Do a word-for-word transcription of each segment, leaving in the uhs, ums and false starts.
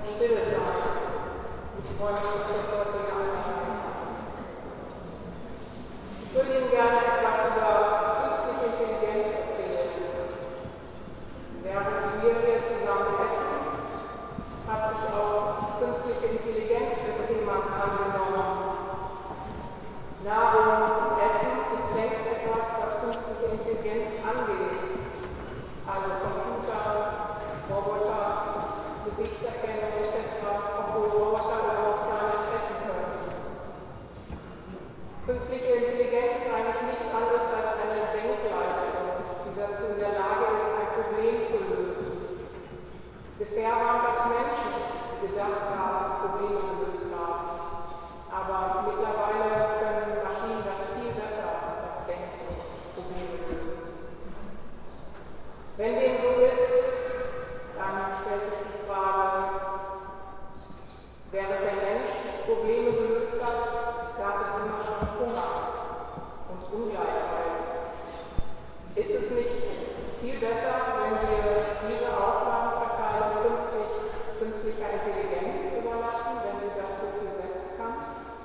und Stille sein. Ich freue mich, dass das heute hier alles sein kann. Ich würde Ihnen gerne etwas über künstliche Intelligenz erzählen. Während wir hier zusammen essen, hat sich auch künstliche Intelligenz des Themas angenommen. Nahrung und Essen ist längst etwas, was künstliche Intelligenz angeht. Alle Computer, Roboter, Gesichtserkennung et cetera, obwohl Roboter überhaupt gar nichts essen können. Künstliche Intelligenz ist eigentlich nichts anderes als eine Denkleistung, die dazu in der Lage ist, ein Problem zu lösen. Bisher waren das Menschen, die gedacht haben, Probleme gelöst haben. Aber mittlerweile können Maschinen das viel besser, das Denken, Probleme lösen. Wenn dem so ist, dann stellt sich die Frage, während der Mensch Probleme gelöst hat, gab es immer schon Hunger und Ungleichheit. Ist es nicht viel besser, wenn wir diese Aufgabenverteilung künftig künstlicher Intelligenz überlassen, wenn sie das so viel besser kann?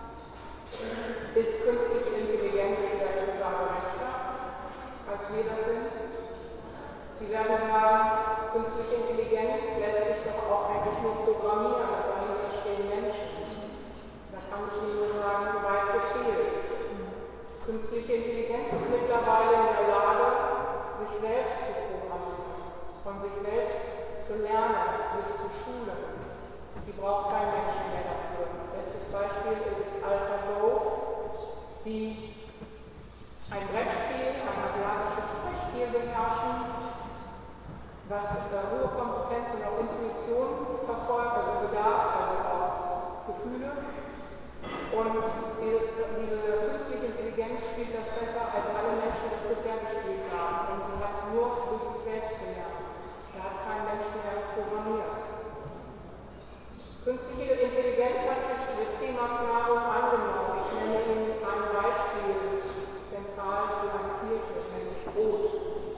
Ist künstliche Intelligenz vielleicht sogar gerechter, als wir das sind? Sie werden sagen, künstliche Intelligenz lässt sich doch auch eigentlich nur programmieren, dahinter stehen Menschen. Da kann ich Ihnen nur sagen, weit gefehlt. Künstliche Intelligenz ist mittlerweile in der Lage, sich selbst zu programmieren, von sich selbst zu lernen, sich zu schulen. Sie braucht keinen Menschen mehr dafür. Bestes Beispiel ist AlphaGo, die ein Brettspiel, ein asiatisches Brettspiel beherrschen, was äh, hohe Kompetenz und auch Intuition verfolgt, also Bedarf, also auch Gefühle. Und dieses, diese künstliche Intelligenz spielt das besser, als alle Menschen das bisher gespielt haben. Und sie hat nur durch sich selbst gelernt. Da hat kein Mensch mehr programmiert. Künstliche Intelligenz hat sich des Themas Nahrung angenommen. Ich nenne Ihnen ein Beispiel zentral für eine Kirche, nämlich Brot.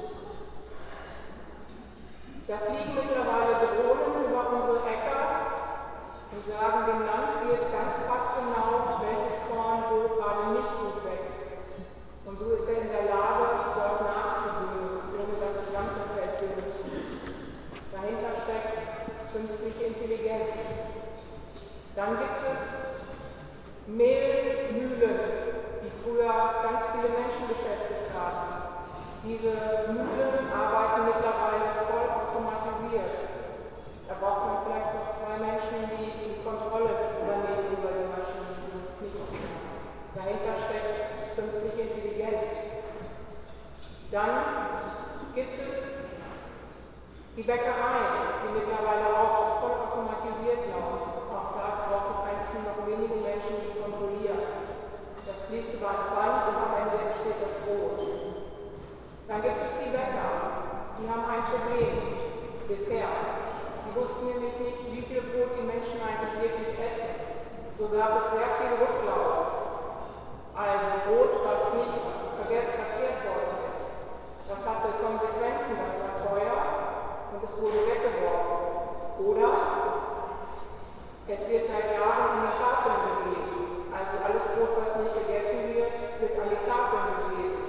Da fliegen mittlerweile Drohnen über unsere Äcker und sagen dem Landwirt ganz passgenau, welches Korn wo gerade nicht gut wächst. Und so ist er in der Lage, dort nachzubügeln, ohne dass das Landwirtschaft benutzt. Dahinter steckt künstliche Intelligenz. Dann gibt es Mehlmühlen, die früher ganz viele Menschen beschäftigt haben. Diese Mühlen arbeiten mittlerweile voll automatisiert. Da braucht man vielleicht noch zwei Menschen, die die Kontrolle übernehmen über die Maschinen, die sonst nichts machen. Dahinter steckt künstliche Intelligenz. Dann gibt es die Bäckereien, die mittlerweile auch voll automatisiert laufen. Auch da braucht es eigentlich nur noch wenige Menschen, die kontrollieren. Das fließt über das Band und am Ende entsteht das Brot. Dann gibt es die Bäcker, die haben ein Problem bisher. Die wussten nämlich nicht, wie viel Brot die Menschen eigentlich wirklich essen. So gab es sehr viel Rücklauf. Also Brot, was nicht verzehrt worden ist. Das hatte Konsequenzen, das war teuer und es wurde weggeworfen. Oder es wird seit Jahren an die Tafeln gegeben. Also alles Brot, was nicht gegessen wird, wird an die Tafeln gegeben.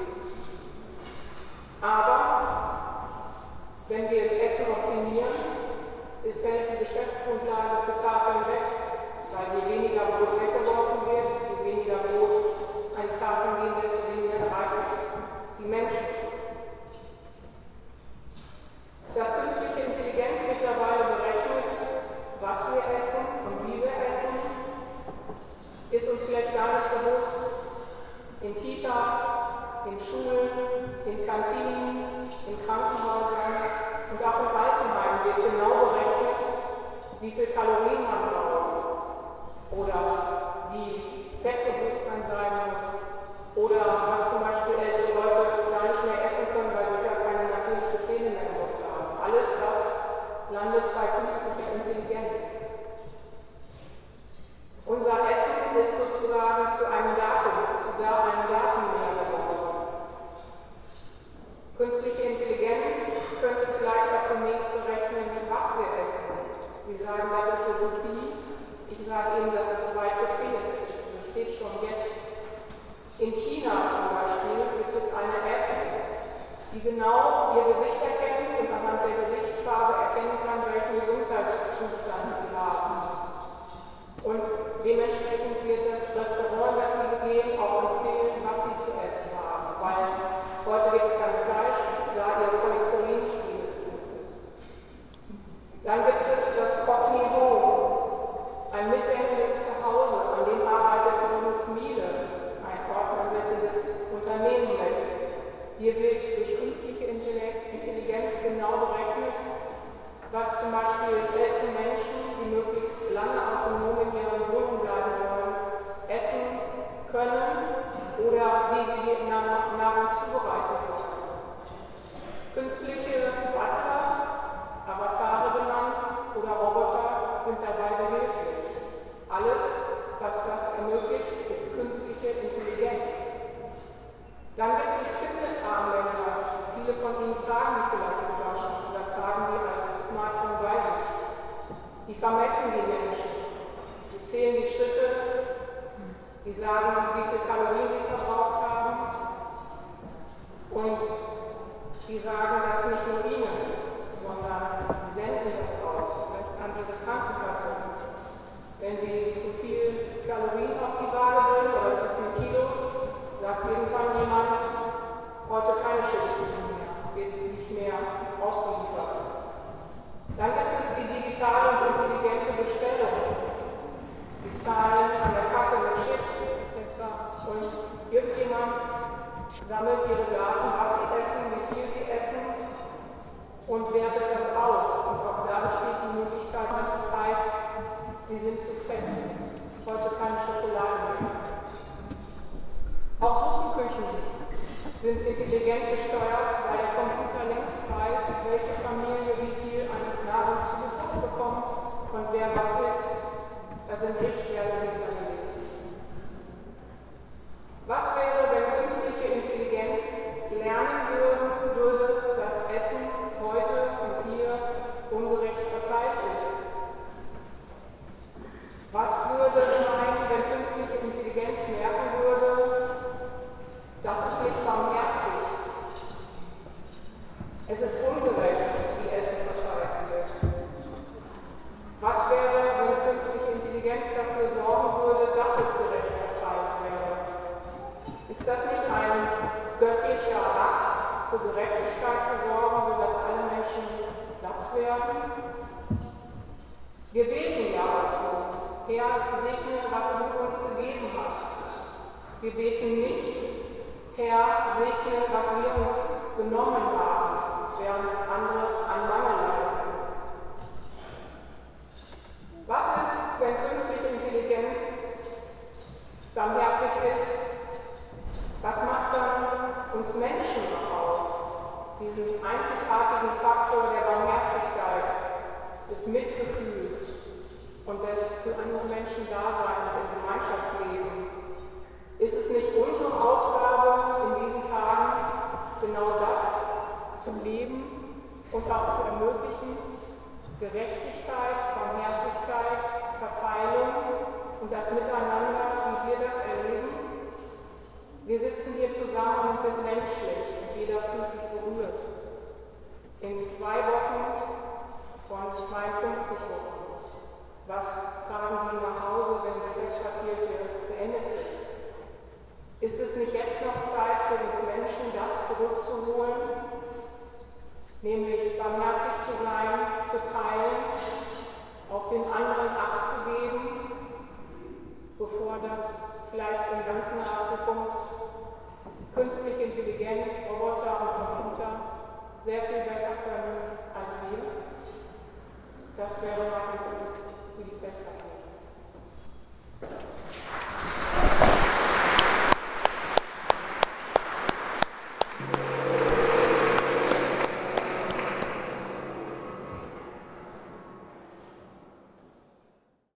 Aber wenn wir Essen optimieren, fällt die Geschäftsgrundlage für Tafeln weg, weil je weniger Brot weggeworfen wird, je weniger Brot an die Tafeln gehen, desto weniger erreicht es die Menschen. Dass künstliche Intelligenz mittlerweile berechnet, was wir essen und wie wir essen, ist uns vielleicht gar nicht bewusst. In Kitas, in Schulen, in Kantinen, in Krankenhäusern und auch im Altenheim wird genau berechnet, wie viel Kalorien man braucht oder wie fettbewusst man sein muss oder was zum Beispiel ältere Leute gar nicht mehr essen können, weil sie gar keine natürlichen Zähne mehr im Mund haben. Alles das landet bei künstlicher Intelligenz. Unser Essen ist sozusagen zu einem Datum, sogar einem Datenmüller geworden. Künstliche Intelligenz könnte vielleicht auch demnächst berechnen, was wir essen. Wir sagen das ist Utopie. Ich sage Ihnen, dass es weit gefehlt ist. Das steht schon jetzt. In China zum Beispiel gibt es eine App, die genau Ihr Gesicht erkennt und anhand der Gesichtsfarbe erkennen kann, welchen Gesundheitszustand Sie haben. Und dementsprechend wird das Restaurant, das Sie gehen, auch empfehlen, was Sie zu essen haben. Weil heute gibt es kein Fleisch, da Ihr Cholesterinspiegel zu gut ist. Dann gibt es das Cognivon, ein mitdenkendes Zuhause, an dem arbeitet übrigens Miele, ein ortsansässiges Unternehmen mit. Hier wird durch künstliche Intelligenz genau berechnet, was zum Beispiel ältere Menschen, die möglichst lange autonom in ihren Wohnungen bleiben wollen, essen können oder wie sie die Nahrung zubereiten sollen. Künstliche Butler, Avatare genannt, oder Roboter sind dabei behilflich. Alles, was das ermöglicht, ist künstliche Intelligenz. Dann gibt es Fitnessarmbänder. Viele von Ihnen tragen die vielleicht sogar schon oder tragen die als Smartphone bei sich. Die vermessen die Menschen. Die zählen die Schritte, die sagen, wie viel Kalorien sie verbraucht haben. Und die sagen das nicht nur Ihnen, sondern die senden das auch, vielleicht an Ihre Krankenkasse. Wenn Sie zu viel Kalorien auf die Waage bringen oder zu viel Kilos, sagt irgendwann jemand, heute keine Schichtdienste mehr, wird nicht mehr ausgeliefert. Dann gibt es die digitale und intelligente Bestellung. Sie zahlen an der Kasse mit Chip et cetera. Und irgendjemand sammelt Ihre Daten, was Sie essen, wie viel Sie essen und wertet das aus. Und auch da besteht die Möglichkeit, dass es heißt, Sie sind zu fett, heute keine Schokolade mehr. Auch Suppenküchen sind intelligent gesteuert, weil der Computer längst weiß, welche Familie wie viel an Nahrung zugeteilt bekommt und wer was isst. Da sind Richtwerte hinterlegt. Was wäre, wenn künstliche Intelligenz lernen würde, würde, dass Essen heute und hier ungerecht verteilt ist? Was würde sein, wenn künstliche Intelligenz merken würde, das ist nicht barmherzig. Es ist ungerecht, wie Essen verteilt wird. Was wäre, wenn künstliche Intelligenz dafür sorgen würde, dass es gerecht verteilt wäre? Ist das nicht ein göttlicher Akt, für Gerechtigkeit zu sorgen, sodass alle Menschen satt werden? Wir beten ja auch so. Herr, segne, was du uns gegeben hast. Wir beten nicht, Herr, segne, was wir uns genommen haben, während andere an Mangel leiden. Was ist, wenn künstliche Intelligenz barmherzig ist? Was macht dann uns Menschen noch aus? Diesen einzigartigen Faktor der Barmherzigkeit, des Mitgefühls und des für andere Menschen Dasein und in Gemeinschaft leben. Ist es nicht unsere Aufgabe in diesen Tagen, genau das zu leben und auch zu ermöglichen? Gerechtigkeit, Barmherzigkeit, Verteilung und das Miteinander, wie wir das erleben? Wir sitzen hier zusammen und sind menschlich und jeder fühlt sich berührt. In zwei Wochen von zweiundfünfzig Wochen. Was tragen Sie nach Hause, wenn die Festquartierte beendet ist? Ist es nicht jetzt noch Zeit für uns Menschen, das zurückzuholen? Nämlich barmherzig zu sein, zu teilen, auf den anderen Acht zu geben, bevor das vielleicht in ganz naher Zukunft künstliche Intelligenz, Roboter und Computer sehr viel besser können als wir. Das wäre mein Impuls für die Festquartierte.